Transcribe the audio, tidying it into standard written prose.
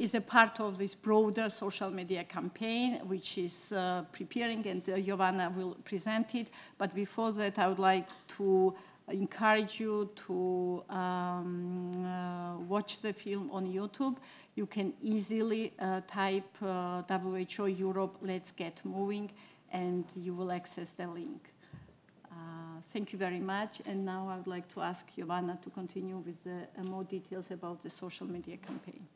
is a part of this broader social media campaign, which is preparing, and Giovanna will present it. But before that, I would like to encourage you to watch the film on YouTube. You can easily type WHO Europe, Let's Get Moving, and you will access the link. Thank you very much. And now I would like to ask Giovanna to continue with more details about the social media campaign.